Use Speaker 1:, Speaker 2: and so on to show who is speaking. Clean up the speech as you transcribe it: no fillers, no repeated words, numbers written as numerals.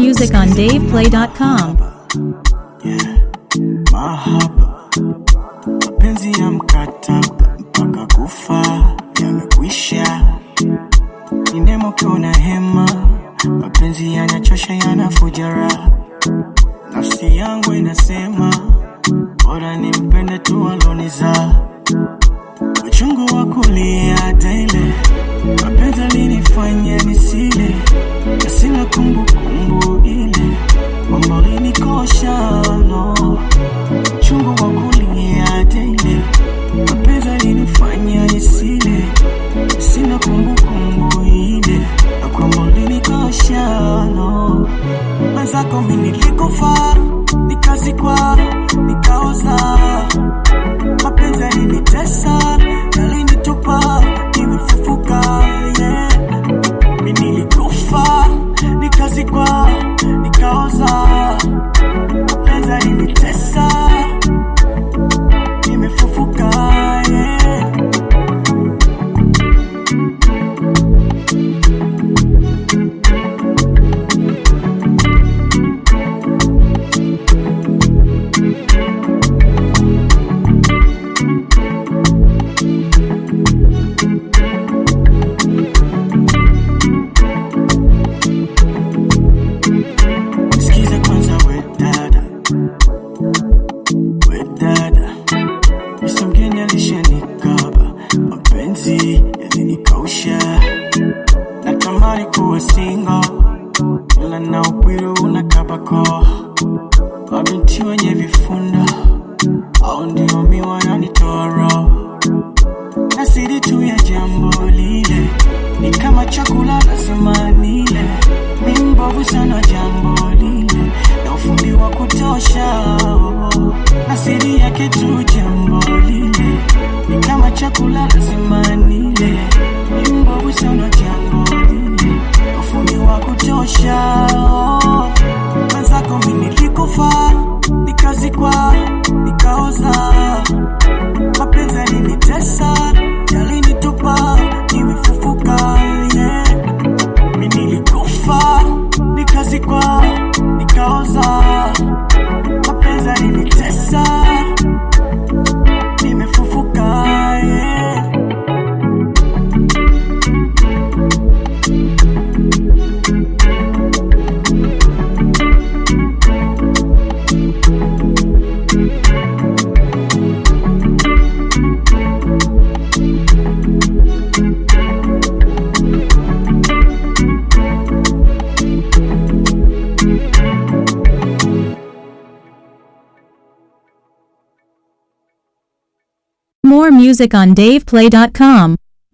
Speaker 1: music on DavePlay.com.
Speaker 2: Yeah, mahaba, mapenzi ya mkataba mpaka kufa yamekwisha. Ni nemo kiona hema, mapenzi yanachosha yanafuja raha. Nafsi yangu inasema bora nimpende tu aloniza. Uchungu wa kulia daily, mapenzi alinifanya nisile, na sina kumbukumbu ile kwamba ulinikosha, no. Uchungu wa kulia daily, mapenzi alinifanya nisile, na sina kumbukumbu ile kwamba ulinikosha, no. Mwenzako mimi nilikufa, nikazikwa, nikaoza. Mapenzi yalinitesa, yalinitupa, nimefufuka, yeah. Mimi nilikufa, nikazikwa, nikaoza. Mapenzi yalinitesa, nimefufuka, yeah. Natamani kuwa single, ila na upwiru unakabako. Mabinti wenye vifunda, au ndio miwa yanitoa roho. Na siri tu ya jambo lile, ni kama chakula lazima nile. Mimi mbovu sana jambo lile, na ufundi wa kutosha, oh. Na siri yake tu jambo lile, ni kama chakula lazima nile. Mimi mbovu sana jambo lile, na ufundi wa kutosha, oh. Mwenzako mimi nilikufa, nikazikwa, nikaoza. Mapenzi yalinitesa, yalinitupa, nimefufuka, yeah. Mimi nilikufa, nikazikwa, nikaoza. Mapenzi yalinitesa, nimefufuka, yeah.
Speaker 1: More music on DavePlay.com.